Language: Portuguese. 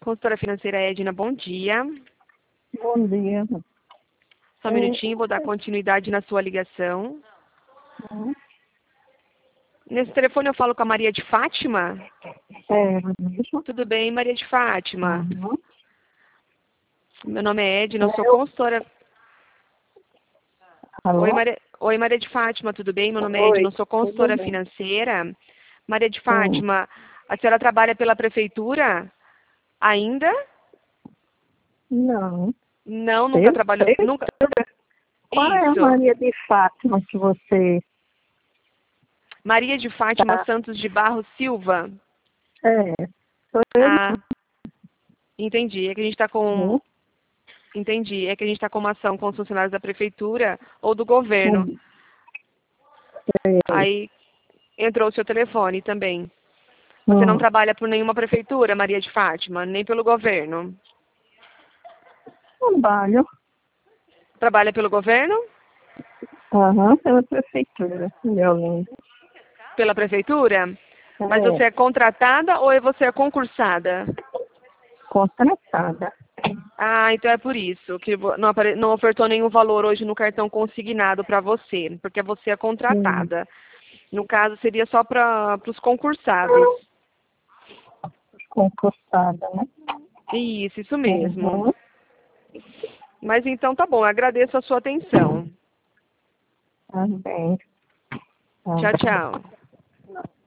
Consultora financeira Edna, bom dia. Bom dia. Só um minutinho, vou dar continuidade na sua ligação. Uhum. Nesse telefone eu falo com a Maria de Fátima? É, mesmo? Tudo bem, Maria de Fátima? Uhum. Meu nome é Edna, eu sou consultora... Alô? Oi, Maria de Fátima, tudo bem? Meu nome é Oi, Edna, eu sou tudo consultora bem. financeira. Maria de Sim. Fátima, a senhora trabalha pela prefeitura ainda? Não. Não, nunca Eu trabalhou. sei. Nunca. Qual é a Isso. Maria de Fátima que você... Maria de Fátima Tá? Santos de Barros Silva. É, sou eu Ah, entendi. É que a gente está com. mesmo. Entendi. É que a gente está com uma ação com os funcionários da prefeitura ou do governo. Sei. Aí entrou o seu telefone também. Você não Hum. trabalha por nenhuma prefeitura, Maria de Fátima, nem pelo governo. Trabalho. Trabalha pelo governo? Aham, pela prefeitura. Eu lembro. Pela prefeitura? Mas você É, é contratada ou você é concursada? contratada. Ah, então é por isso que não ofertou nenhum valor hoje no cartão consignado para você, porque você é Sim. contratada. No caso, seria só para os concursados. Concursada, né? Isso mesmo. Uhum. Mas então tá bom, eu agradeço a sua atenção. Tá bem. Tá. Tchau, tchau.